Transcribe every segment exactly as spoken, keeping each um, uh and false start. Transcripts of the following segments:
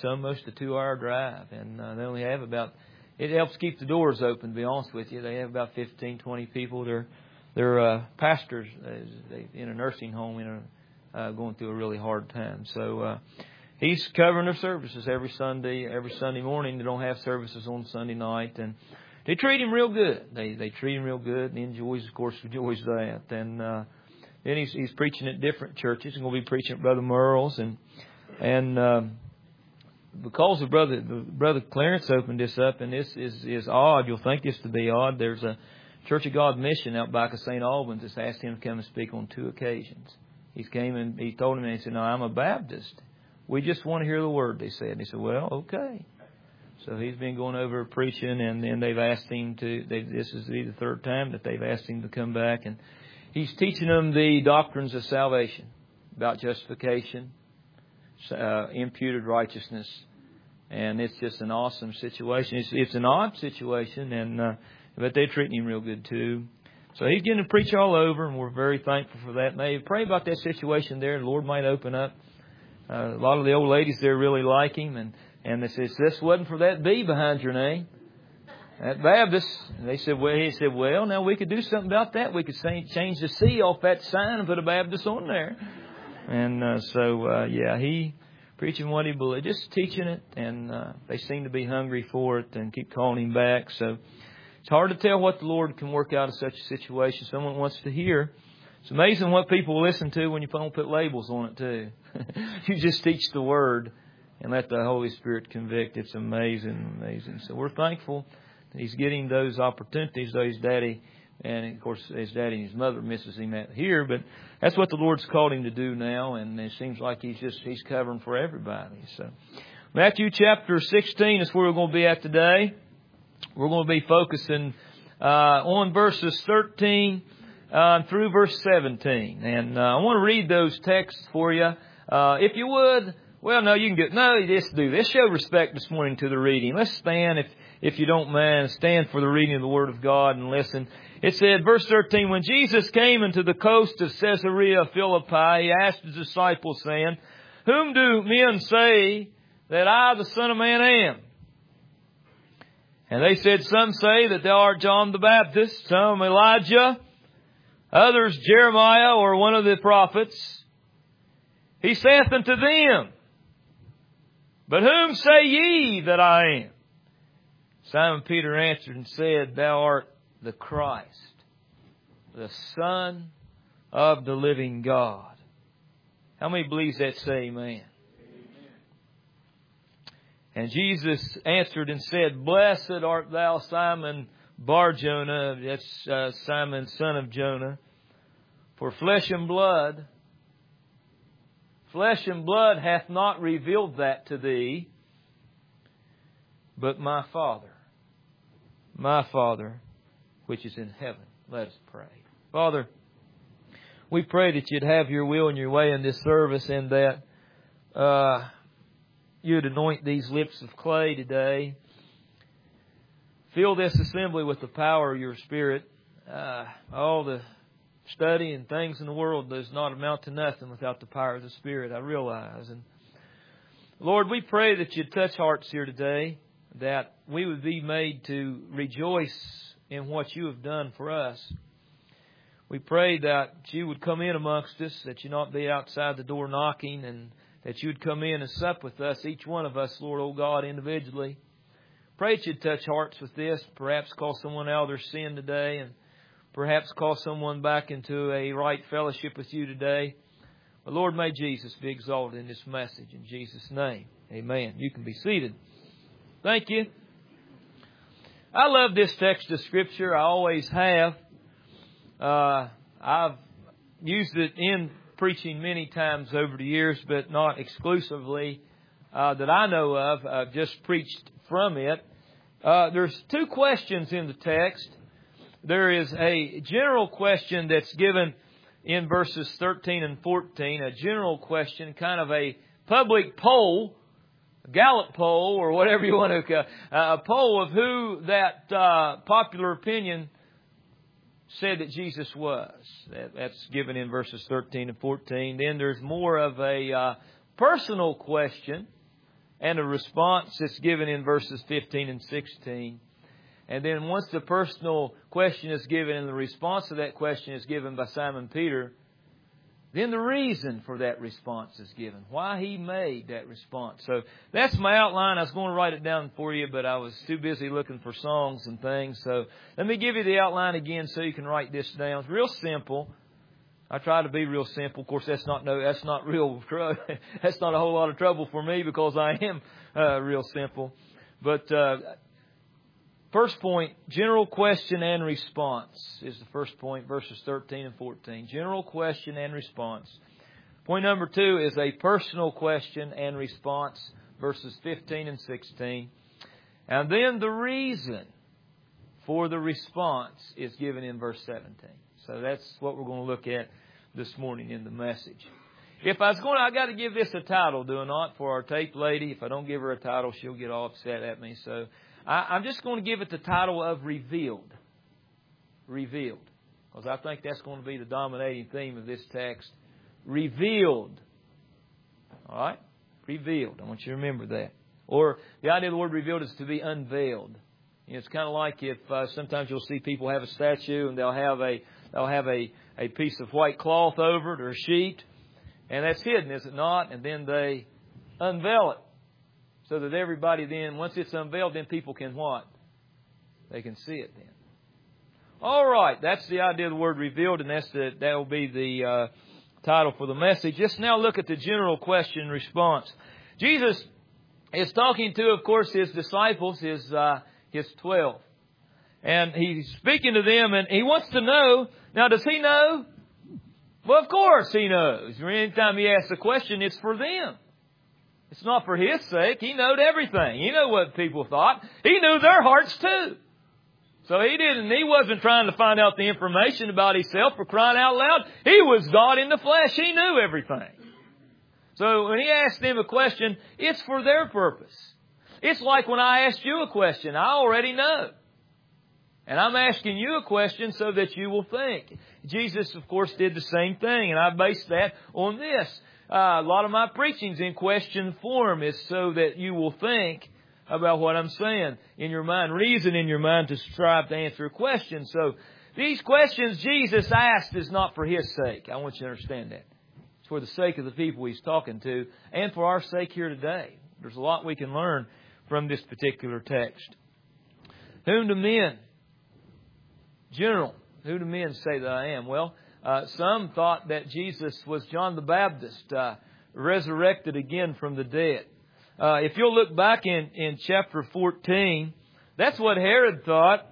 it's almost a two-hour drive, and uh, they only have about. It helps keep the doors open. To be honest with you, they have about fifteen, twenty people. They're they're uh, pastors they, in a nursing home, in a, uh, going through a really hard time. So uh, he's covering their services every Sunday, every Sunday morning. They don't have services on Sunday night, and they treat him real good. They they treat him real good, and he enjoys, of course, enjoys that. And uh, then he's he's preaching at different churches. He's going to be preaching at Brother Merle's, and and uh, because of brother brother Clarence opened this up, and this is is odd. You'll think this to be odd. There's a Church of God mission out back of Saint Albans that's asked him to come and speak on two occasions. He came and he told him, and he said, "No, I'm a Baptist. We just want to hear the word," they said. And he said, "Well, okay." So he's been going over preaching, and then they've asked him to, they, this is the third time that they've asked him to come back. And he's teaching them the doctrines of salvation, about justification, uh, imputed righteousness. And it's just an awesome situation. It's, it's an odd situation, and uh, but they're treating him real good too. So he's getting to preach all over, and we're very thankful for that. And they pray about that situation there, and the Lord might open up. Uh, a lot of the old ladies there really like him, and And they said, "This wasn't for that B behind your name, that Baptist." And they said, "Well," he said, "Well, now we could do something about that. We could say, change the C off that sign and put a Baptist on there." And uh, so, uh, yeah, he preaching what he believed, just teaching it, and uh, they seem to be hungry for it and keep calling him back. So it's hard to tell what the Lord can work out of such a situation. Someone wants to hear. It's amazing what people listen to when you don't put labels on it too. You just teach the Word and let the Holy Spirit convict. It's amazing, amazing. So we're thankful that he's getting those opportunities, though his daddy, and of course his daddy and his mother misses him out here, but that's what the Lord's called him to do now, and it seems like he's just, he's covering for everybody. So Matthew chapter sixteen is where we're going to be at today. We're going to be focusing uh, on verses thirteen uh, through verse seventeen. And uh, I want to read those texts for you. Uh, if you would, well, no, you can get, no, just do this. Show respect this morning to the reading. Let's stand, if if you don't mind, stand for the reading of the Word of God and listen. It said, verse thirteen, "When Jesus came into the coast of Caesarea Philippi, he asked his disciples, saying, 'Whom do men say that I, the Son of Man, am?' And they said, 'Some say that thou art John the Baptist, some Elijah, others Jeremiah or one of the prophets.' He saith unto them, 'But whom say ye that I am?' Simon Peter answered and said, 'Thou art the Christ, the Son of the living God.'" How many believes that? Say amen. "And Jesus answered and said, 'Blessed art thou, Simon Bar-Jonah,'" that's uh, Simon, son of Jonah, "'for flesh and blood, flesh and blood hath not revealed that to thee, but my Father, my Father, which is in heaven.'" Let us pray. Father, we pray that you'd have your will and your way in this service, and that uh, you'd anoint these lips of clay today. Fill this assembly with the power of your Spirit. Uh, all the study and things in the world does not amount to nothing without the power of the Spirit, I realize. And Lord, we pray that you'd touch hearts here today, that we would be made to rejoice in what you have done for us. We pray that you would come in amongst us, that you not be outside the door knocking, and that you would come in and sup with us, each one of us, Lord, oh God, individually. Pray that you'd touch hearts with this, perhaps call someone out of their sin today, and perhaps call someone back into a right fellowship with you today. But Lord, may Jesus be exalted in this message. In Jesus' name, amen. You can be seated. Thank you. I love this text of Scripture. I always have. Uh, I've used it in preaching many times over the years, but not exclusively uh, that I know of. I've just preached from it. Uh, there's two questions in the text. There is a general question that's given in verses thirteen and fourteen, a general question, kind of a public poll, a Gallup poll, or whatever you want to, uh, a poll of who that uh, popular opinion said that Jesus was. That, that's given in verses thirteen and fourteen. Then there's more of a uh, personal question, and a response that's given in verses fifteen and sixteen. And then once the personal question is given and the response to that question is given by Simon Peter, then the reason for that response is given. Why he made that response. So that's my outline. I was going to write it down for you, but I was too busy looking for songs and things. So let me give you the outline again so you can write this down. It's real simple. I try to be real simple. Of course, that's not no, that's not real. That's not a whole lot of trouble for me because I am uh, real simple. But uh, first point, general question and response is the first point, verses thirteen and fourteen. General question and response. Point number two is a personal question and response, verses fifteen and sixteen. And then the reason for the response is given in verse seventeen. So that's what we're going to look at this morning in the message. If I was going to, I got to give this a title, do I not, for our tape lady. If I don't give her a title, she'll get all upset at me. So I, I'm just going to give it the title of Revealed. Revealed. Because I think that's going to be the dominating theme of this text. Revealed. All right? Revealed. I want you to remember that. Or the idea of the word revealed is to be unveiled. You know, it's kind of like if uh, sometimes you'll see people have a statue and they'll have a they'll have a, a piece of white cloth over it or a sheet. And that's hidden, is it not? And then they unveil it. So that everybody then, once it's unveiled, then people can what? They can see it then. All right, that's the idea of the word revealed, and that's the, that will be the uh, title for the message. Just now look at the general question and response. Jesus is talking to, of course, His disciples, His uh, His twelve. And He's speaking to them, and He wants to know, now does He know? Well, of course He knows. Anytime He asks a question, it's for them. It's not for His sake. He knowed everything. He knew what people thought. He knew their hearts too. So He didn't, He wasn't trying to find out the information about Himself for crying out loud. He was God in the flesh. He knew everything. So when He asked them a question, it's for their purpose. It's like when I asked you a question. I already know. And I'm asking you a question so that you will think. Jesus, of course, did the same thing. And I based that on this. Uh, a lot of my preaching's in question form is so that you will think about what I'm saying in your mind. Reason in your mind to strive to answer a question. So these questions Jesus asked is not for His sake. I want you to understand that. It's for the sake of the people He's talking to and for our sake here today. There's a lot we can learn from this particular text. Whom do men, general, who do men say that I am? Well, uh, some thought that Jesus was John the Baptist, uh, resurrected again from the dead. Uh, if you'll look back in, in chapter fourteen, that's what Herod thought.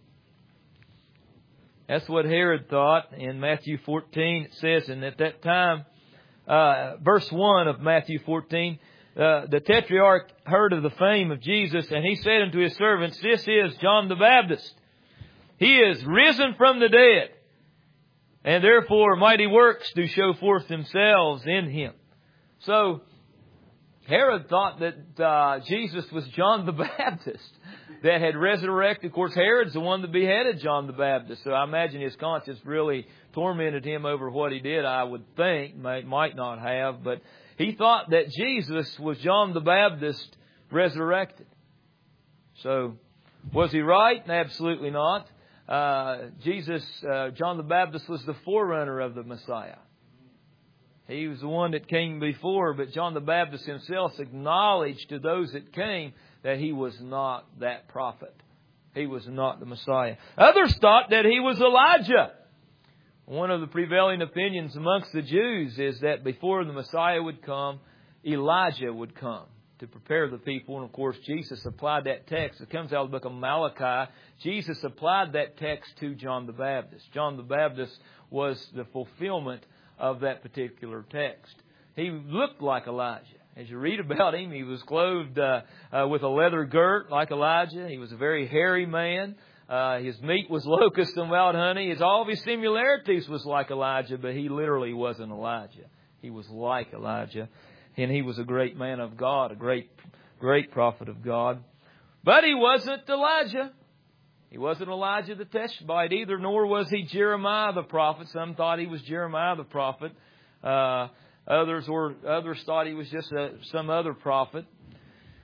That's what Herod thought in Matthew fourteen. It says, and at that time, uh, verse one of Matthew fourteen, Uh, the Tetrarch heard of the fame of Jesus, and he said unto his servants, this is John the Baptist. He is risen from the dead, and therefore mighty works do show forth themselves in Him. So Herod thought that uh, Jesus was John the Baptist that had resurrected. Of course, Herod's the one that beheaded John the Baptist. So I imagine his conscience really tormented him over what he did, I would think. Might, might not have, but he thought that Jesus was John the Baptist resurrected. So, was he right? Absolutely not. Uh, Jesus, uh, John the Baptist was the forerunner of the Messiah. He was the one that came before, but John the Baptist himself acknowledged to those that came that he was not that prophet. He was not the Messiah. Others thought that he was Elijah. One of the prevailing opinions amongst the Jews is that before the Messiah would come, Elijah would come to prepare the people. And of course, Jesus applied that text. It comes out of the book of Malachi. Jesus applied that text to John the Baptist. John the Baptist was the fulfillment of that particular text. He looked like Elijah. As you read about him, he was clothed uh, uh, with a leather girt like Elijah. He was a very hairy man. Uh, his meat was locust and wild honey. His, all of his similarities was like Elijah, but he literally wasn't Elijah. He was like Elijah. And he was a great man of God, a great, great prophet of God. But he wasn't Elijah. He wasn't Elijah the Tishbite either, nor was he Jeremiah the prophet. Some thought he was Jeremiah the prophet. Uh, others or others thought he was just a, some other prophet.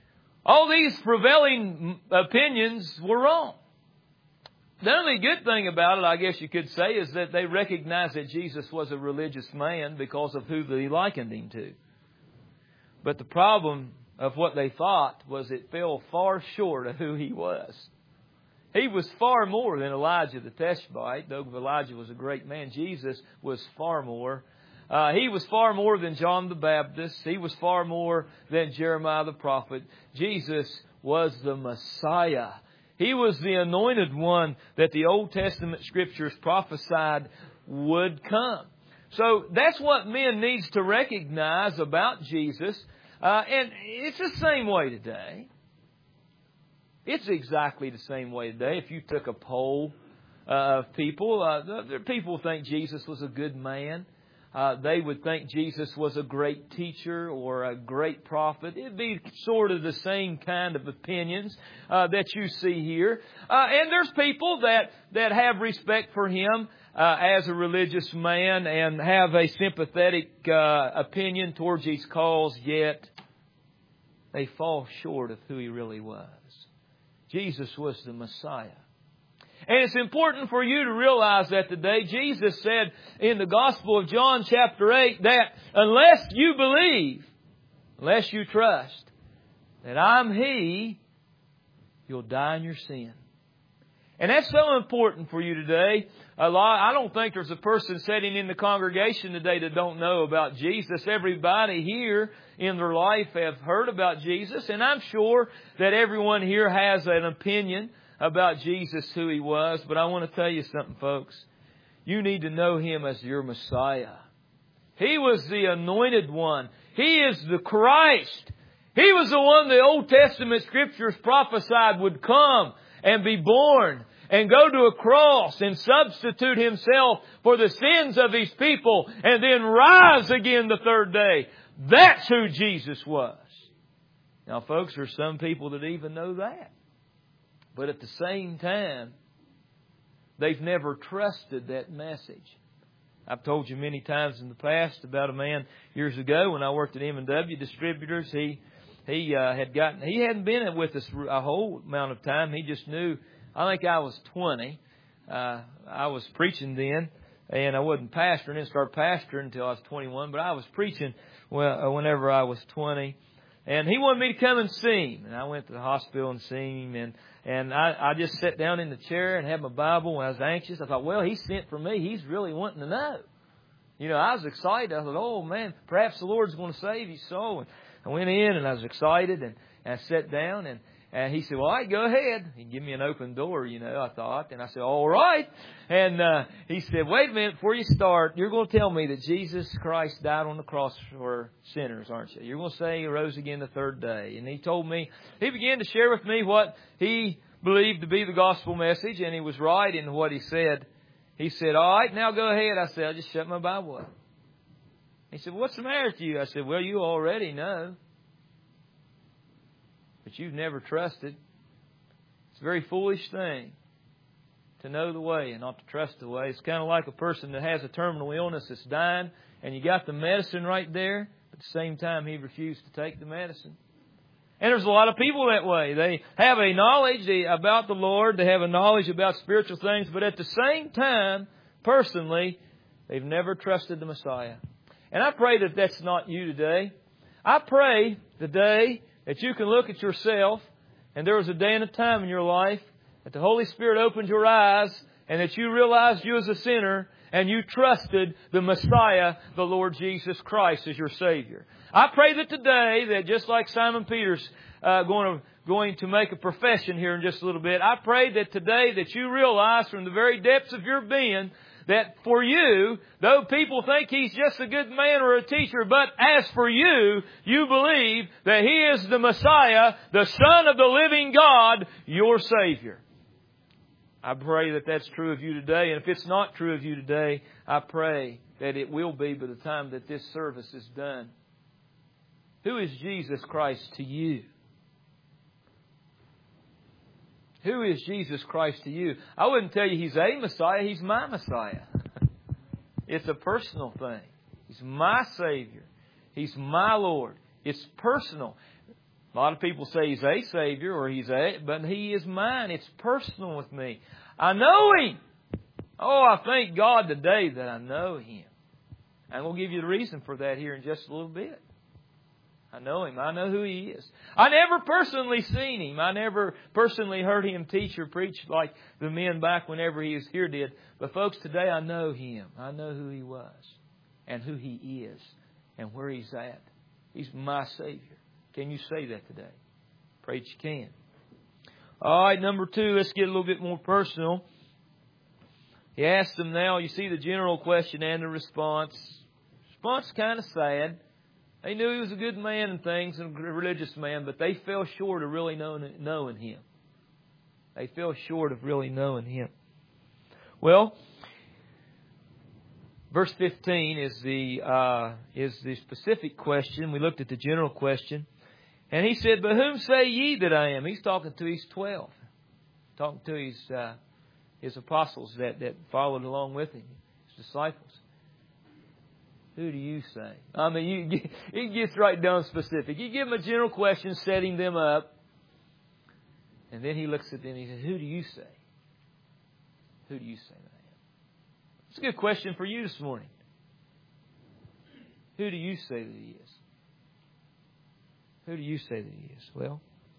All these prevailing opinions were wrong. The only good thing about it, I guess you could say, is that they recognized that Jesus was a religious man because of who they likened Him to. But the problem of what they thought was it fell far short of who He was. He was far more than Elijah the Tishbite. Though Elijah was a great man, Jesus was far more. Uh, he was far more than John the Baptist. He was far more than Jeremiah the prophet. Jesus was the Messiah. He was the anointed one that the Old Testament Scriptures prophesied would come. So that's what men needs to recognize about Jesus. Uh, and it's the same way today. It's exactly the same way today. If you took a poll uh, of people, uh, people think Jesus was a good man. Uh, they would think Jesus was a great teacher or a great prophet. It'd be sort of the same kind of opinions uh, that you see here. Uh, and there's people that, that have respect for Him uh, as a religious man and have a sympathetic uh, opinion towards His cause, yet they fall short of who He really was. Jesus was the Messiah. And it's important for you to realize that today. Jesus said in the Gospel of John chapter eight that unless you believe, unless you trust that I'm He, you'll die in your sin. And that's so important for you today. A lot, I don't think there's a person sitting in the congregation today that don't know about Jesus. Everybody here in their life have heard about Jesus. And I'm sure that everyone here has an opinion about Jesus, who He was. But I want to tell you something, folks. You need to know Him as your Messiah. He was the anointed one. He is the Christ. He was the one the Old Testament Scriptures prophesied would come and be born and go to a cross and substitute Himself for the sins of His people and then rise again the third day. That's who Jesus was. Now, folks, there's some people that even know that. But at the same time, they've never trusted that message. I've told you many times in the past about a man years ago when I worked at M and W Distributors. He he uh, had gotten he hadn't been with us a whole amount of time. He just knew. I think I was twenty. Uh, I was preaching then, and I wasn't pastoring. I didn't start pastoring until I was twenty-one. But I was preaching well whenever I was twenty. And he wanted me to come and see him. And I went to the hospital and seen him. And, and I, I just sat down in the chair and had my Bible when I was anxious. I thought, well, He sent for me. He's really wanting to know. You know, I was excited. I thought, oh, man, perhaps the Lord's going to save his soul. And I went in and I was excited. And, and I sat down and And he said, well, all right, go ahead. He gave me an open door, you know, I thought. And I said, all right. And uh, he said, wait a minute, before you start, you're going to tell me that Jesus Christ died on the cross for sinners, aren't you? You're going to say He rose again the third day. And he told me, he began to share with me what he believed to be the gospel message. And he was right in what he said. He said, all right, now go ahead. I said, I just shut my Bible up. He said, what's the matter with you? I said, well, you already know. But you've never trusted. It's a very foolish thing to know the way and not to trust the way. It's kind of like a person that has a terminal illness that's dying and you got the medicine right there, but at the same time he refused to take the medicine. And there's a lot of people that way. They have a knowledge about the Lord. They have a knowledge about spiritual things, but at the same time, personally, they've never trusted the Messiah. And I pray that that's not you today. I pray today that you can look at yourself, and there was a day and a time in your life that the Holy Spirit opened your eyes, and that you realized you as a sinner, and you trusted the Messiah, the Lord Jesus Christ, as your Savior. I pray that today, that just like Simon Peter's uh, going to going to make a profession here in just a little bit, I pray that today that you realize from the very depths of your being that for you, though people think He's just a good man or a teacher, but as for you, you believe that He is the Messiah, the Son of the living God, your Savior. I pray that that's true of you today. And if it's not true of you today, I pray that it will be by the time that this service is done. Who is Jesus Christ to you? Who is Jesus Christ to you? I wouldn't tell you He's a Messiah. He's my Messiah. It's a personal thing. He's my Savior. He's my Lord. It's personal. A lot of people say He's a Savior or He's a, but He is mine. It's personal with me. I know Him. Oh, I thank God today that I know Him. And we'll give you the reason for that here in just a little bit. I know Him. I know who He is. I never personally seen Him. I never personally heard Him teach or preach like the men back whenever He was here did. But folks, today I know Him. I know who He was and who He is and where He's at. He's my Savior. Can you say that today? Pray that you can. All right, number two, let's get a little bit more personal. He asked them now, you see the general question and the response. Response kind of sad. They knew he was a good man and things, and a religious man, but they fell short of really knowing, knowing Him. They fell short of really knowing Him. Well, verse fifteen is the uh, is the specific question. We looked at the general question. And he said, but whom say ye that I am? He's talking to his twelve. Talking to his uh, his apostles that, that followed along with him. His disciples. Who do you say? I mean, you, he gets right down specific. You give him a general question, setting them up. And then he looks at them and he says, who do you say? Who do you say that I am? It's a good question for you this morning. Who do you say that He is? Who do you say that He is? Well,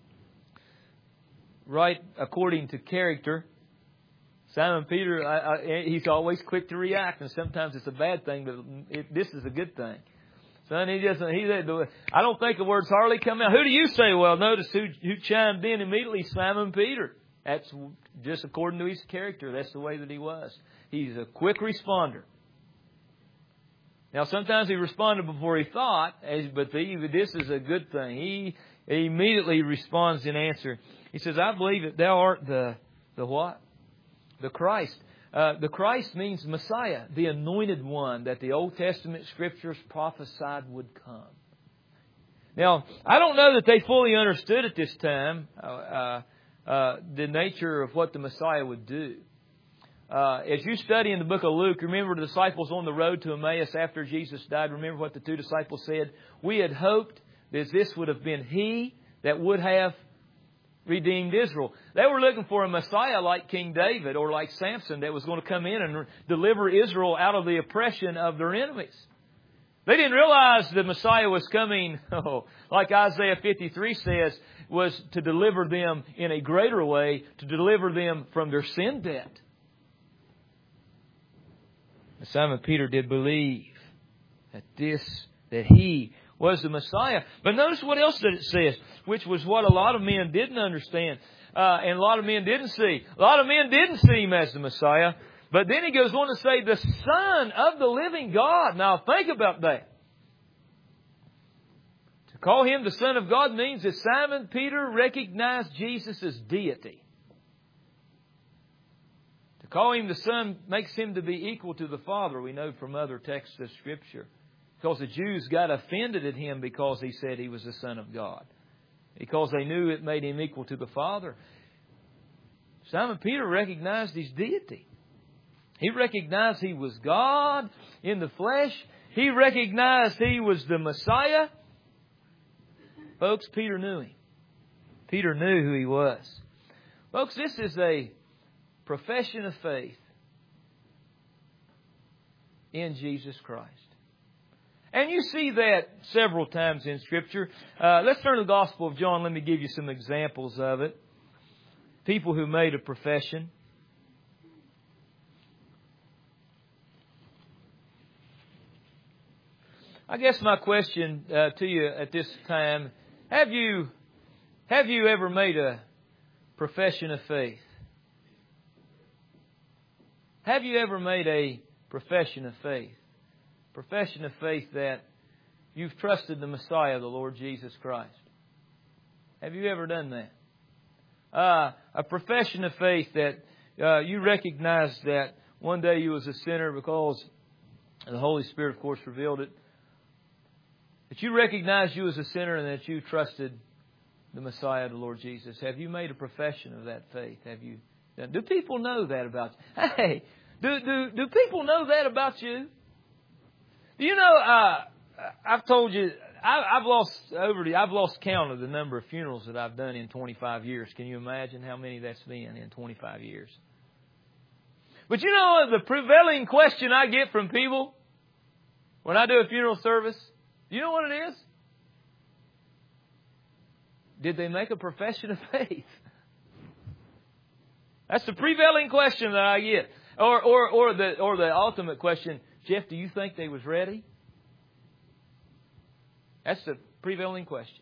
right according to character, Simon Peter, I, I, he's always quick to react, and sometimes it's a bad thing, but it, this is a good thing. Son, he doesn't. He, I don't think the words hardly come out. Who do you say? Well, notice who, who chimed in immediately. Simon Peter. That's just according to his character. That's the way that he was. He's a quick responder. Now, sometimes he responded before he thought, but the, this is a good thing. He, he immediately responds in answer. He says, I believe that thou art the, the what? The Christ. Uh, the Christ means Messiah, the anointed one that the Old Testament Scriptures prophesied would come. Now, I don't know that they fully understood at this time uh, uh, uh, the nature of what the Messiah would do. Uh, as you study in the book of Luke, remember the disciples on the road to Emmaus after Jesus died. Remember what the two disciples said? We had hoped that this would have been He that would have redeemed Israel. They were looking for a Messiah like King David or like Samson that was going to come in and deliver Israel out of the oppression of their enemies. They didn't realize the Messiah was coming, oh, like Isaiah fifty-three says, was to deliver them in a greater way, to deliver them from their sin debt. Simon Peter did believe that this, that He was the Messiah. But notice what else that it says, which was what a lot of men didn't understand. Uh, and a lot of men didn't see. A lot of men didn't see Him as the Messiah. But then he goes on to say, the Son of the living God. Now think about that. To call Him the Son of God means that Simon Peter recognized Jesus as deity. To call Him the Son makes Him to be equal to the Father, we know from other texts of Scripture. Because the Jews got offended at Him because He said He was the Son of God. Because they knew it made Him equal to the Father. Simon Peter recognized His deity. He recognized He was God in the flesh. He recognized He was the Messiah. Folks, Peter knew Him. Peter knew who He was. Folks, this is a profession of faith in Jesus Christ. And you see that several times in Scripture. Uh, let's turn to the Gospel of John. Let me give you some examples of it. People who made a profession. I guess my question uh, to you at this time, have you have you ever made a profession of faith? Have you ever made a profession of faith? Profession of faith that you've trusted the Messiah, the Lord Jesus Christ. Have you ever done that? Uh, a profession of faith that uh, you recognize that one day you was a sinner because the Holy Spirit, of course, revealed it. That you recognize you as a sinner and that you trusted the Messiah, the Lord Jesus. Have you made a profession of that faith? Have you done? Do people know that about you? Hey, do do do people know that about you? Do you know? Uh, I've told you I, I've lost over the, I've lost count of the number of funerals that I've done in twenty-five years. Can you imagine how many that's been in twenty-five years? But you know the prevailing question I get from people when I do a funeral service? Do you know what it is? Did they make a profession of faith? That's the prevailing question that I get. Or, or, or the, or the ultimate question, Jeff, do you think they was ready? That's the prevailing question.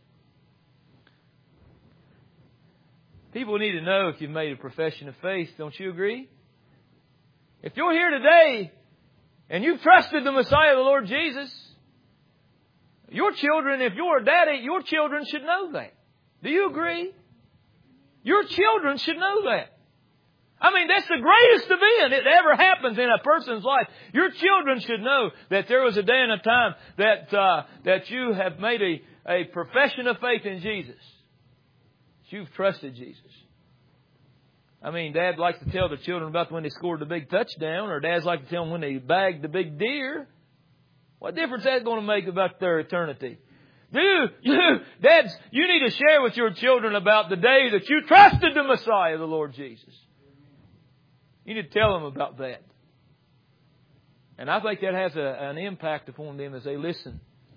People need to know if you've made a profession of faith. Don't you agree? If you're here today and you've trusted the Messiah, the Lord Jesus, your children, if you're a daddy, your children should know that. Do you agree? Your children should know that. I mean, that's the greatest event that ever happens in a person's life. Your children should know that there was a day and a time that uh, that you have made a, a profession of faith in Jesus. That you've trusted Jesus. I mean, Dad likes to tell the children about when they scored the big touchdown, or Dads like to tell them when they bagged the big deer. What difference is that going to make about their eternity? Do you, Dads, you need to share with your children about the day that you trusted the Messiah, the Lord Jesus. You need to tell them about that. And I think that has a, an impact upon them as they listen.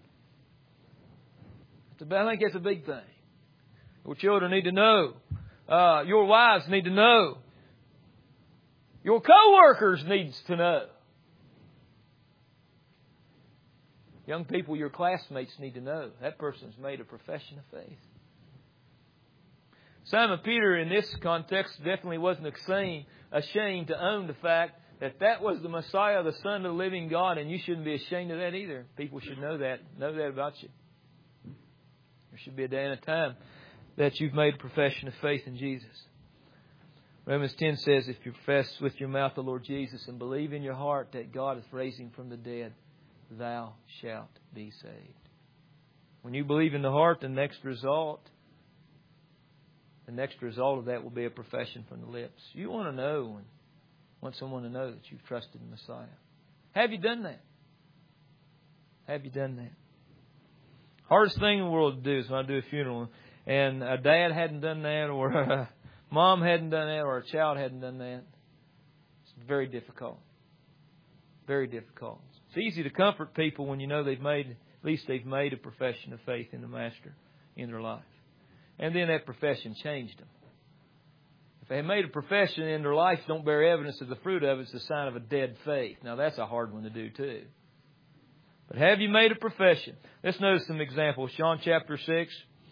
I think that's a big thing. Your children need to know. Uh, your wives need to know. Your co-workers need to know. Young people, your classmates need to know. That person's made a profession of faith. Simon Peter, in this context, definitely wasn't ashamed, ashamed to own the fact that that was the Messiah, the Son of the living God, and you shouldn't be ashamed of that either. People should know that, know that about you. There should be a day and a time that you've made a profession of faith in Jesus. Romans ten says, if you profess with your mouth the Lord Jesus and believe in your heart that God hath raised Him from the dead, thou shalt be saved. When you believe in the heart, the next result The next result of that will be a profession from the lips. You want to know and want someone to know that you've trusted the Messiah. Have you done that? Have you done that? Hardest thing in the world to do is when I do a funeral and a dad hadn't done that, or a mom hadn't done that, or a child hadn't done that. It's very difficult. Very difficult. It's easy to comfort people when you know they've made, at least they've made a profession of faith in the Master in their life. And then that profession changed them. If they made a profession in their life, don't bear evidence of the fruit of it, it's a sign of a dead faith. Now that's a hard one to do too. But have you made a profession? Let's notice some examples. John chapter six.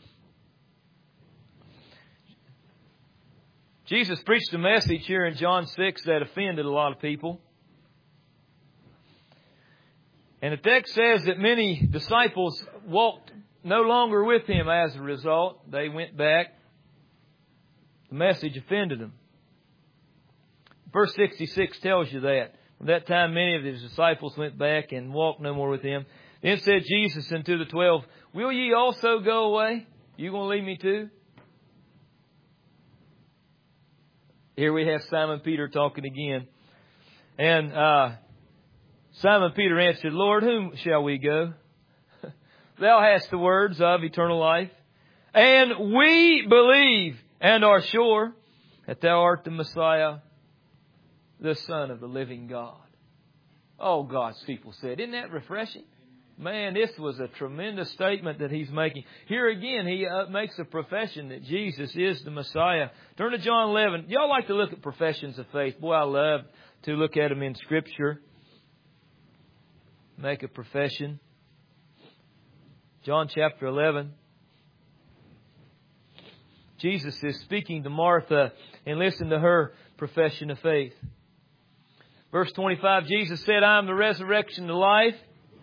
Jesus preached a message here in John six that offended a lot of people. And the text says that many disciples walked no longer with Him as a result. They went back. The message offended them. Verse sixty-six tells you that. From that time many of His disciples went back and walked no more with Him. Then said Jesus unto the twelve, will ye also go away? You going to leave me too? Here we have Simon Peter talking again. And uh, Simon Peter answered, Lord, whom shall we go? Thou hast the words of eternal life. And we believe and are sure that Thou art the Messiah, the Son of the living God. Oh, God's people said. Isn't that refreshing? Man, this was a tremendous statement that he's making. Here again, he uh, makes a profession that Jesus is the Messiah. Turn to John eleven. Y'all like to look at professions of faith. Boy, I love to look at them in Scripture. Make a profession. John chapter eleven. Jesus is speaking to Martha, and listen to her profession of faith. Verse twenty-five, Jesus said, I am the resurrection and the life.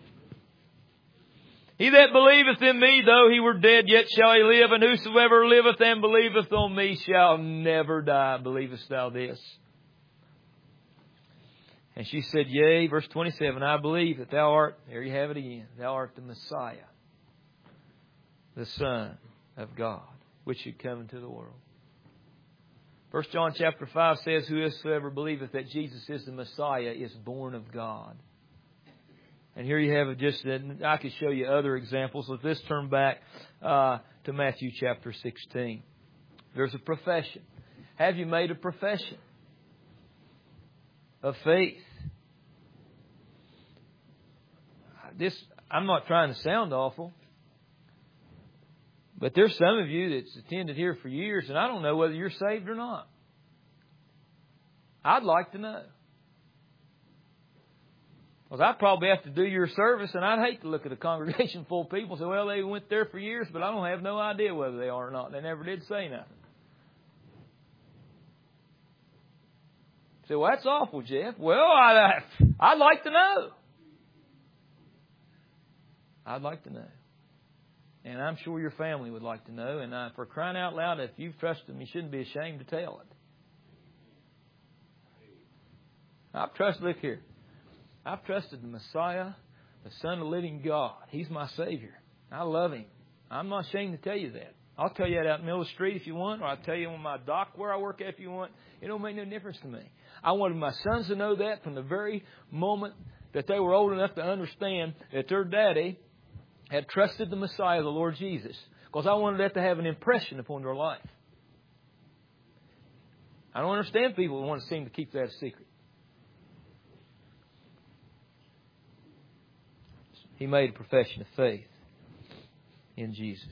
He that believeth in me, though he were dead, yet shall he live. And whosoever liveth and believeth on me shall never die. Believest thou this? And she said, yea. Verse twenty-seven, I believe that thou art, there you have it again, thou art the Messiah, the Son of God, which should come into the world. First John chapter five says, whosoever believeth that Jesus is the Messiah is born of God. And here you have it just, I could show you other examples. Let's just turn back uh, to Matthew chapter sixteen. There's a profession. Have you made a profession of faith? This, I'm not trying to sound awful, but there's some of you that's attended here for years, and I don't know whether you're saved or not. I'd like to know. Because I'd probably have to do your service, and I'd hate to look at a congregation full of people and say, well, they went there for years, but I don't have no idea whether they are or not. They never did say nothing. Say, well, that's awful, Jeff. Well, I, I'd like to know. I'd like to know. And I'm sure your family would like to know. And uh, for crying out loud, if you've trusted them, you shouldn't be ashamed to tell it. I've trusted, look here. I've trusted the Messiah, the Son of the living God. He's my Savior. I love Him. I'm not ashamed to tell you that. I'll tell you that out in the middle of the street if you want, or I'll tell you on my dock where I work at if you want. It don't make no difference to me. I wanted my sons to know that from the very moment that they were old enough to understand that their daddy had trusted the Messiah, the Lord Jesus, because I wanted that to have an impression upon their life. I don't understand people who want to seem to keep that a secret. He made a profession of faith in Jesus.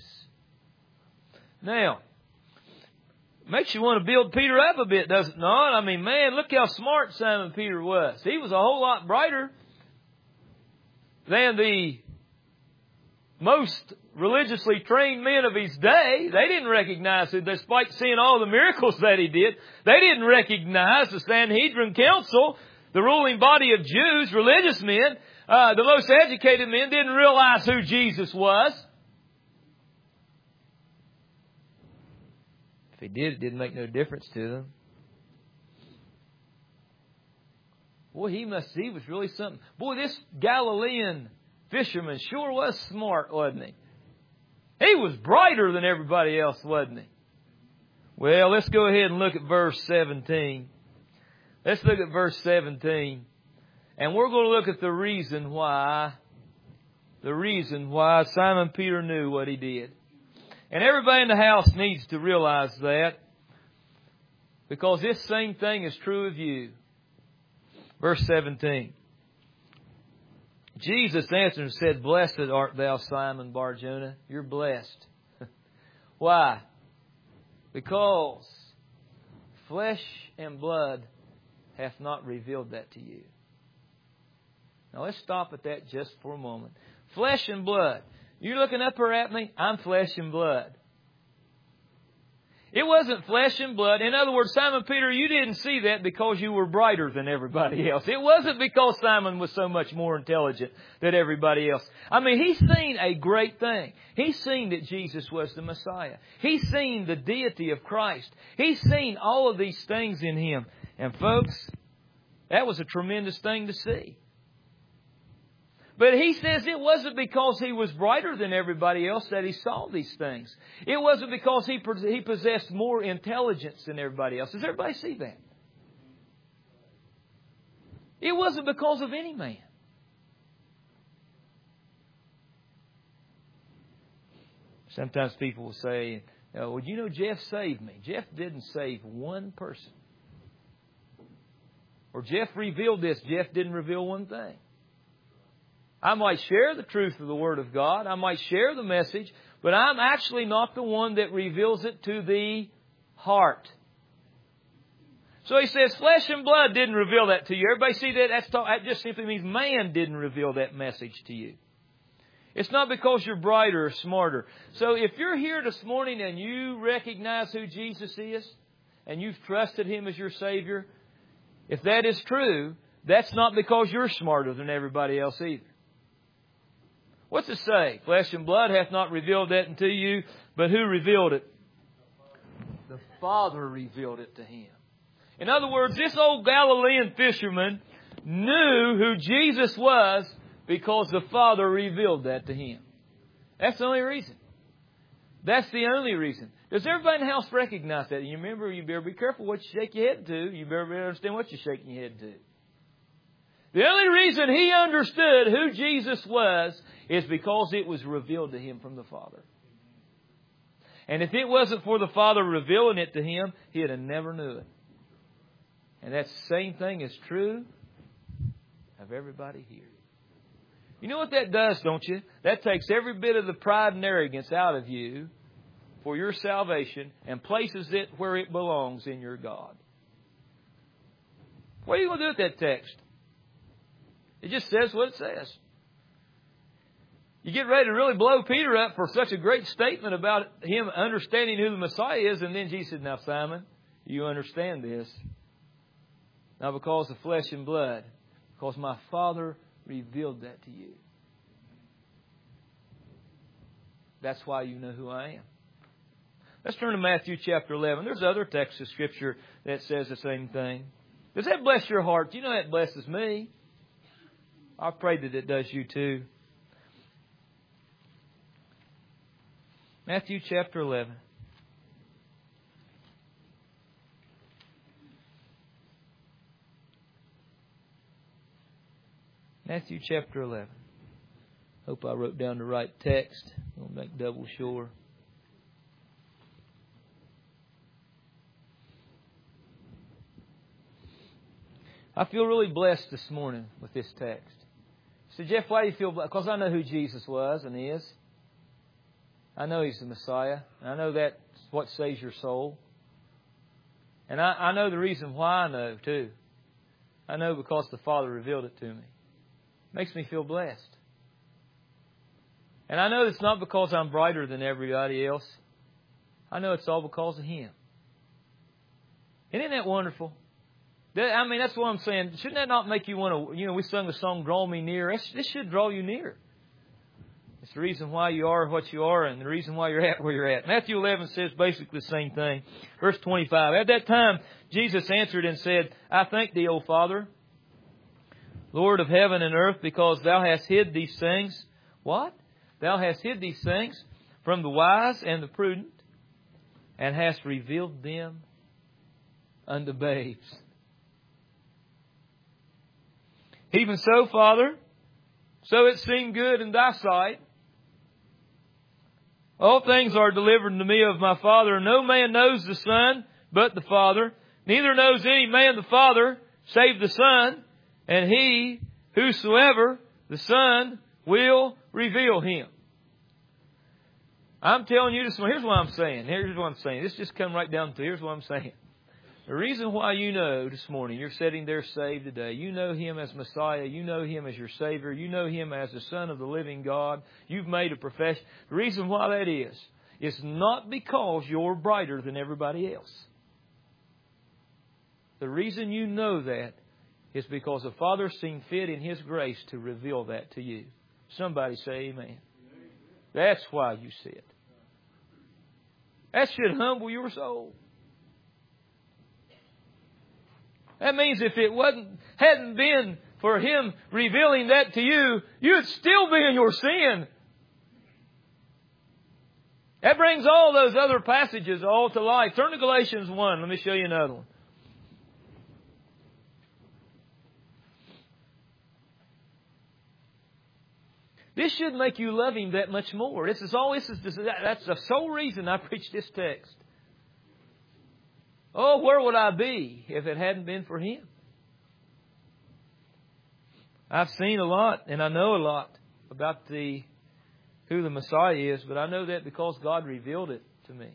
Now, makes you want to build Peter up a bit, does it not? I mean, man, look how smart Simon Peter was. He was a whole lot brighter than the most religiously trained men of his day. They didn't recognize it, despite seeing all the miracles that he did. They didn't recognize the Sanhedrin Council, the ruling body of Jews, religious men. Uh, the most educated men didn't realize who Jesus was. If he did, it didn't make no difference to them. Boy, he must, he was really something. Boy, this Galilean fisherman sure was smart, wasn't he? He was brighter than everybody else, wasn't he? Well, let's go ahead and look at verse seventeen. Let's look at verse seventeen. And we're going to look at the reason why, the reason why Simon Peter knew what he did. And everybody in the house needs to realize that, because this same thing is true of you. Verse seventeen. Jesus answered and said, Blessed art thou, Simon Bar-Jonah. You're blessed. Why? Because flesh and blood hath not revealed that to you. Now let's stop at that just for a moment. Flesh and blood. You're looking up here at me? I'm flesh and blood. It wasn't flesh and blood. In other words, Simon Peter, you didn't see that because you were brighter than everybody else. It wasn't because Simon was so much more intelligent than everybody else. I mean, he's seen a great thing. He's seen that Jesus was the Messiah. He's seen the deity of Christ. He's seen all of these things in Him. And folks, that was a tremendous thing to see. But he says it wasn't because he was brighter than everybody else that he saw these things. It wasn't because he he possessed more intelligence than everybody else. Does everybody see that? It wasn't because of any man. Sometimes people will say, well, you know, Jeff saved me. Jeff didn't save one person. Or Jeff revealed this. Jeff didn't reveal one thing. I might share the truth of the Word of God. I might share the message, but I'm actually not the one that reveals it to the heart. So he says, flesh and blood didn't reveal that to you. Everybody see that? That's talk, that just simply means man didn't reveal that message to you. It's not because you're brighter or smarter. So if you're here this morning and you recognize who Jesus is, and you've trusted Him as your Savior, if that is true, that's not because you're smarter than everybody else either. What's it say? Flesh and blood hath not revealed that unto you, but who revealed it? The Father revealed it to him. In other words, this old Galilean fisherman knew who Jesus was because the Father revealed that to him. That's the only reason. That's the only reason. Does everybody in the house recognize that? And you remember, you better be careful what you shake your head to. You better understand what you're shaking your head to. The only reason he understood who Jesus was is because it was revealed to him from the Father. And if it wasn't for the Father revealing it to him, he'd have never knew it. And that same thing is true of everybody here. You know what that does, don't you? That takes every bit of the pride and arrogance out of you for your salvation and places it where it belongs in your God. What are you going to do with that text? It just says what it says. You get ready to really blow Peter up for such a great statement about him understanding who the Messiah is, and then Jesus said, "Now, Simon, you understand this. Not because of flesh and blood, because my Father revealed that to you. That's why you know who I am." Let's turn to Matthew chapter eleven. There's other texts of Scripture that says the same thing. Does that bless your heart? Do you know that blesses me? I pray that it does you too. Matthew chapter eleven. Matthew chapter eleven. Hope I wrote down the right text. I'll make double sure. I feel really blessed this morning with this text. So, Jeff, why do you feel blessed? Because I know who Jesus was and is. I know He's the Messiah. I know that's what saves your soul. And I, I know the reason why I know, too. I know because the Father revealed it to me. It makes me feel blessed. And I know it's not because I'm brighter than everybody else. I know it's all because of Him. And isn't that wonderful? That, I mean, that's what I'm saying. Shouldn't that not make you want to, you know, we sung the song, "Draw Me Near." That's, this should draw you near. It's the reason why you are what you are and the reason why you're at where you're at. Matthew eleven says basically the same thing. Verse twenty-five. At that time, Jesus answered and said, "I thank Thee, O Father, Lord of heaven and earth, because Thou hast hid these things." What? "Thou hast hid these things from the wise and the prudent, and hast revealed them unto babes. Even so, Father, so it seemed good in Thy sight. All things are delivered unto me of my Father, and no man knows the Son but the Father. Neither knows any man the Father save the Son, and he whosoever the Son will reveal Him." I'm telling you this one. Here's what I'm saying. Here's what I'm saying. This just come right down to, here's what I'm saying. The reason why you know this morning you're sitting there saved today, you know Him as Messiah, you know Him as your Savior, you know Him as the Son of the living God, you've made a profession. The reason why that is, is not because you're brighter than everybody else. The reason you know that is because the Father seen fit in His grace to reveal that to you. Somebody say amen. That's why you see it. That should humble your soul. That means if it wasn't, hadn't been for Him revealing that to you, you'd still be in your sin. That brings all those other passages all to life. Turn to Galatians one. Let me show you another one. This should make you love Him that much more. This is all. This is this, that's the sole reason I preach this text. Oh, where would I be if it hadn't been for Him? I've seen a lot and I know a lot about the who the Messiah is, but I know that because God revealed it to me.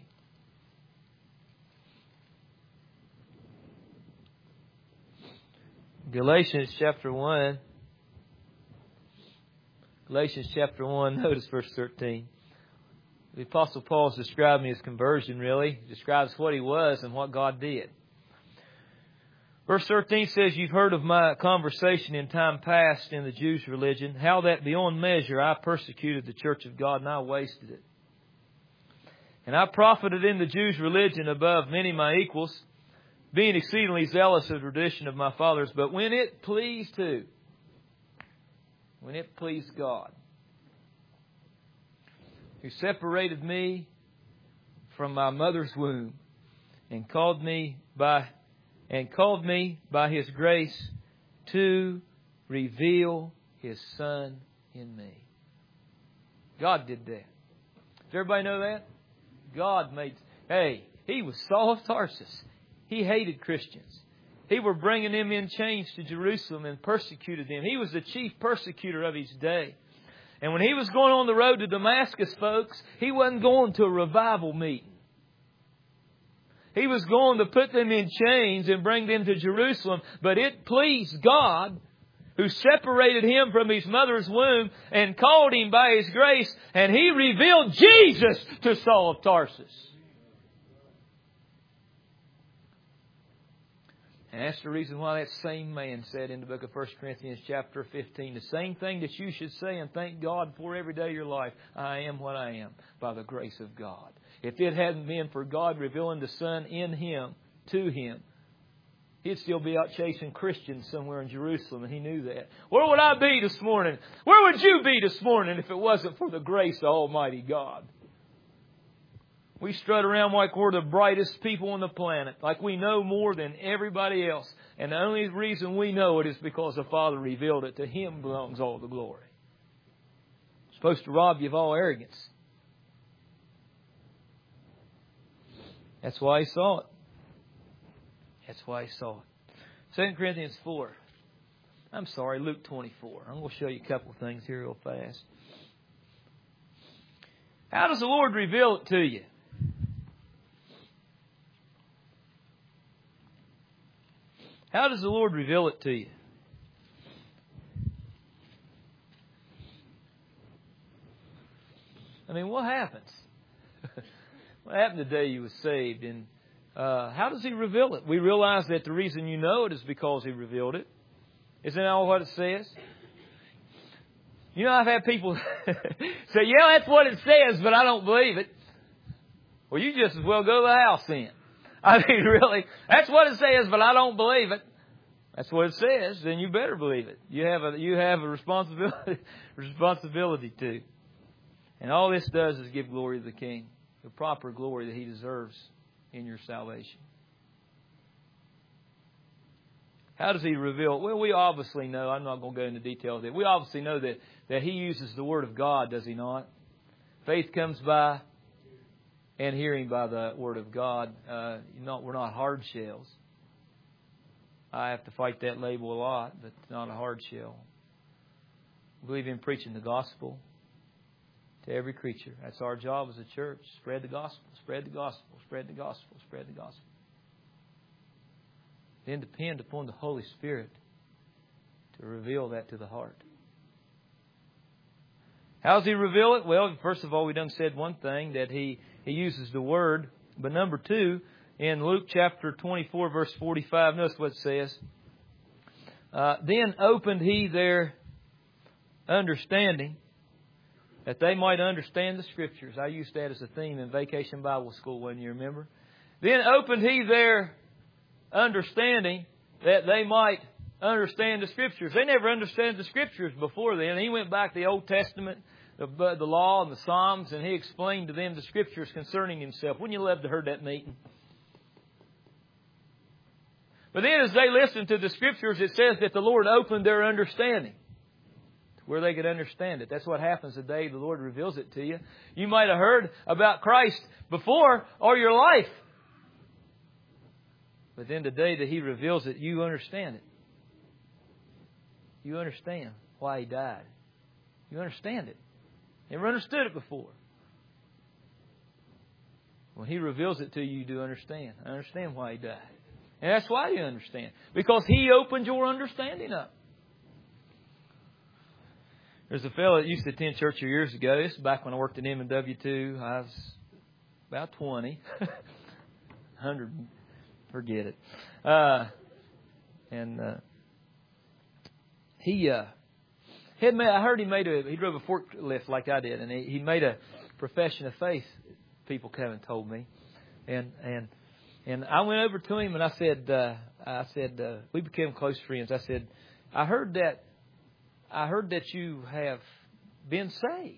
Galatians chapter one. Galatians chapter one, notice verse thirteen. The Apostle Paul is describing his conversion, really. He describes what he was and what God did. Verse thirteen says, "You've heard of my conversation in time past in the Jews' religion, how that beyond measure I persecuted the church of God and I wasted it. And I profited in the Jews' religion above many of my equals, being exceedingly zealous of the tradition of my fathers. But when it pleased who? When it pleased God, who separated me from my mother's womb and called me by and called me by His grace to reveal His Son in me. God did that. Does everybody know that? God made... Hey, He was Saul of Tarsus. He hated Christians. He were bringing them in chains to Jerusalem and persecuted them. He was the chief persecutor of his day. And when he was going on the road to Damascus, folks, he wasn't going to a revival meeting. He was going to put them in chains and bring them to Jerusalem. But it pleased God, who separated him from his mother's womb and called him by His grace. And He revealed Jesus to Saul of Tarsus. And that's the reason why that same man said in the book of First Corinthians chapter fifteen, the same thing that you should say and thank God for every day of your life. I am what I am by the grace of God. If it hadn't been for God revealing the Son in Him, to Him, He'd still be out chasing Christians somewhere in Jerusalem, and He knew that. Where would I be this morning? Where would you be this morning if it wasn't for the grace of Almighty God? We strut around like we're the brightest people on the planet, like we know more than everybody else. And the only reason we know it is because the Father revealed it. To Him belongs all the glory. It's supposed to rob you of all arrogance. That's why He saw it. That's why He saw it. Second Corinthians four. I'm sorry, Luke twenty-four. I'm going to show you a couple of things here real fast. How does the Lord reveal it to you? How does the Lord reveal it to you? I mean, what happens? What happened the day you were saved? And uh, how does He reveal it? We realize that the reason you know it is because He revealed it. Isn't that all what it says? You know, I've had people say, yeah, that's what it says, but I don't believe it. Well, you just as well go to the house then. I mean, really, that's what it says, but I don't believe it. That's what it says, then you better believe it. You have a you have a responsibility responsibility to. And all this does is give glory to the King, the proper glory that He deserves in your salvation. How does He reveal? Well, we obviously know. I'm not going to go into detail of it. We obviously know that, that He uses the Word of God, does He not? Faith comes by and hearing by the Word of God. Uh, not, we're not hard shells. I have to fight that label a lot, but it's not a hard shell. We believe in preaching the gospel to every creature. That's our job as a church. Spread the gospel, spread the gospel, spread the gospel, spread the gospel. Then depend upon the Holy Spirit to reveal that to the heart. How does He reveal it? Well, first of all, we done said one thing, that He, he uses the Word. But number two, in Luke chapter twenty-four, verse forty-five, notice what it says. Uh, then opened He their understanding, that they might understand the Scriptures. I used that as a theme in Vacation Bible School when you remember. Then opened He their understanding, that they might understand the Scriptures. They never understood the Scriptures before then. He went back to the Old Testament, the, the Law and the Psalms, and He explained to them the Scriptures concerning Himself. Wouldn't you love to heard that meeting? But then as they listened to the Scriptures, it says that the Lord opened their understanding to where they could understand it. That's what happens the day the Lord reveals it to you. You might have heard about Christ before all your life. But then the day that He reveals it, you understand it. You understand why He died. You understand it. Never understood it before. When He reveals it to you, you do understand. I understand why He died. And that's why you understand. Because He opened your understanding up. There's a fellow that used to attend church years ago. This is back when I worked at M and W two. I was about twenty. one hundred. Forget it. Uh, and uh, he uh, had made, I heard he made a, he drove a forklift like I did, and he, he made a profession of faith. People come and told me, and and and I went over to him and I said, uh, I said uh, we became close friends. I said, I heard that, I heard that you have been saved.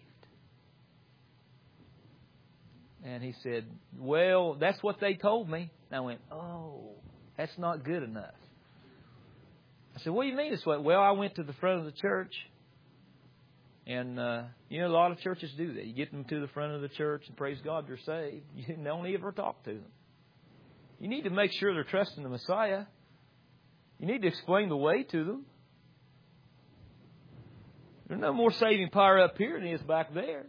And he said, well, that's what they told me. And I went, oh, that's not good enough. I said, what do you mean this way? Well, I went to the front of the church. And, uh, you know, a lot of churches do that. You get them to the front of the church and praise God, they're saved. You don't ever talk to them. You need to make sure they're trusting the Messiah. You need to explain the way to them. There's no more saving power up here than there is back there.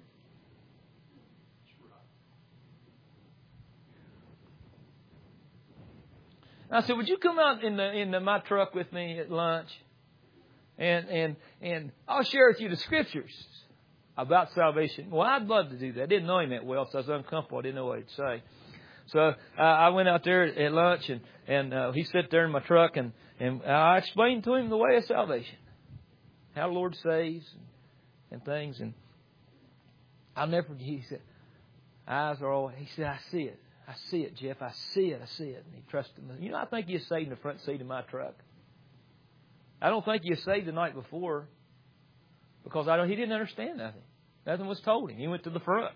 And I said, would you come out in the in the, my truck with me at lunch? And and and I'll share with you the scriptures about salvation. Well, I'd love to do that. I didn't know him that well, so I was uncomfortable. I didn't know what he'd say. So uh, I went out there at lunch, and and uh, he sat there in my truck, and and I explained to him the way of salvation, how the Lord saves, and, and things. And I'll never. He said, eyes are all. He said, I see it. I see it, Jeff. I see it. I see it. And he trusted me. You know, I think he was saved in the front seat of my truck. I don't think he was saved the night before because I don't, he didn't understand nothing. Nothing was told him. He went to the front.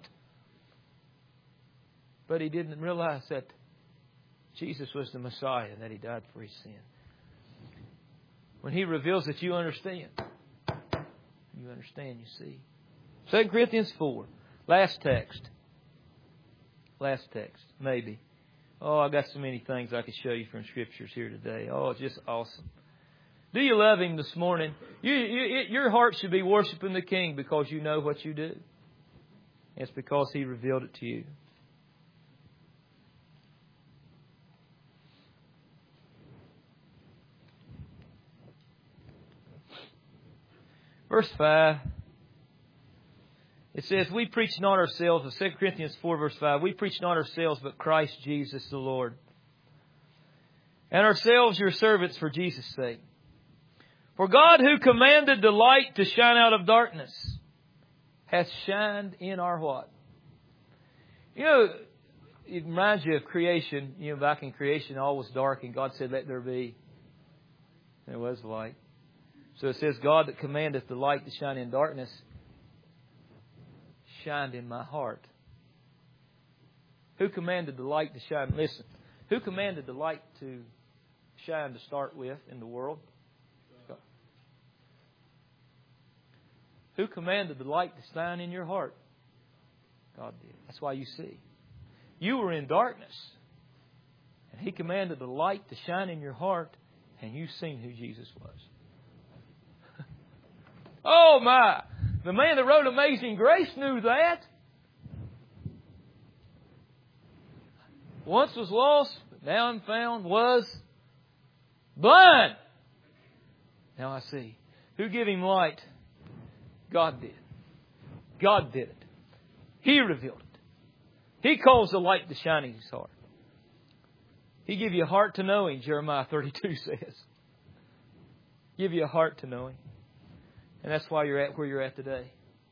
But he didn't realize that Jesus was the Messiah and that he died for his sin. When he reveals that, you understand. You understand, you see. Second Corinthians four. Last text. Last text, maybe. Oh, I got so many things I could show you from Scriptures here today. Oh, it's just awesome. Do you love Him this morning? You, you, your heart should be worshiping the King because you know what you do. It's because He revealed it to you. Verse five. It says, we preach not ourselves, in Second Corinthians four, verse five, we preach not ourselves, but Christ Jesus the Lord. And ourselves your servants for Jesus' sake. For God, who commanded the light to shine out of darkness, hath shined in our what? You know, it reminds you of creation. You know, back in creation, all was dark, and God said, let there be. And there was light. So it says, God that commandeth the light to shine in darkness, shined in my heart. Who commanded the light to shine? Listen, who commanded the light to shine to start with in the world? God. Who commanded the light to shine in your heart? God did. That's why you see. You were in darkness, and He commanded the light to shine in your heart, and you've seen who Jesus was. Oh my! The man that wrote Amazing Grace knew that. Once was lost, but now I'm found, was blind. Now I see. Who gave him light? God did. God did it. He revealed it. He caused the light to shine in his heart. He gave you a heart to know Him, Jeremiah thirty-two says. Give you a heart to know Him. And that's why you're at where you're at today.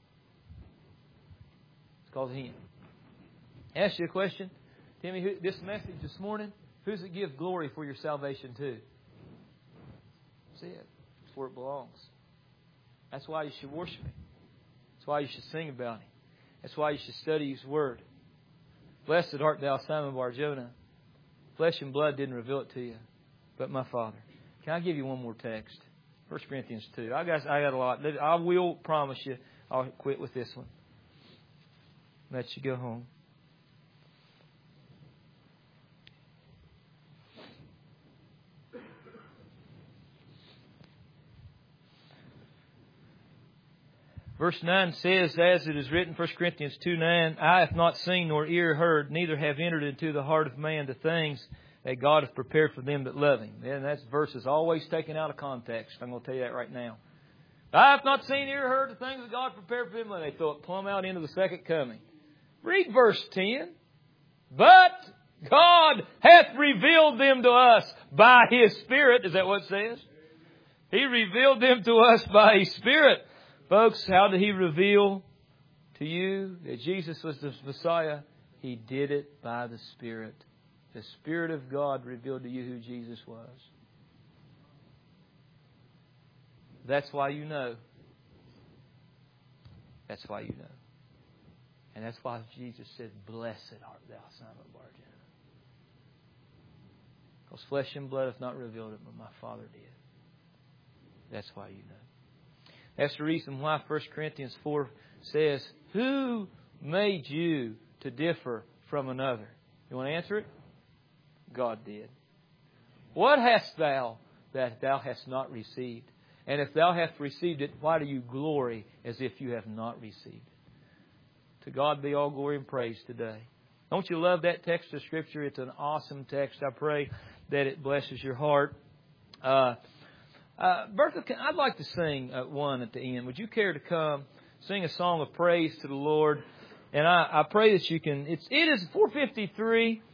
It's because of Him. I ask you a question. Timmy, who, this message this morning, who does it give glory for your salvation to? That's it. It's where it belongs. That's why you should worship Him. That's why you should sing about Him. That's why you should study His Word. Blessed art thou, Simon Bar-Jonah. Flesh and blood didn't reveal it to you, but my Father. Can I give you one more text? First Corinthians two. I got, I got a lot. I will promise you I'll quit with this one. Let you go home. Verse nine says, as it is written, First Corinthians two nine, eye hath not seen nor ear heard, neither have entered into the heart of man the things that God hath prepared for them that love Him. And that verse is always taken out of context. I'm going to tell you that right now. I have not seen, ear heard the things that God prepared for them. They throw it plumb out into the second coming. Read verse ten. But God hath revealed them to us by His Spirit. Is that what it says? He revealed them to us by His Spirit. Folks, how did He reveal to you that Jesus was the Messiah? He did it by the Spirit. The Spirit of God revealed to you who Jesus was. That's why you know. That's why you know. And that's why Jesus said, blessed art thou, Simon Bar-Jonah. Because flesh and blood hath not revealed it, but my Father did. That's why you know. That's the reason why First Corinthians four says, who made you to differ from another? You want to answer it? God did. What hast thou that thou hast not received? And if thou hast received it, why do you glory as if you have not received it? To God be all glory and praise today. Don't you love that text of Scripture? It's an awesome text. I pray that it blesses your heart. Uh, uh, Bertha, I'd like to sing uh, one at the end. Would you care to come sing a song of praise to the Lord? And I, I pray that you can. It's it is four fifty-three.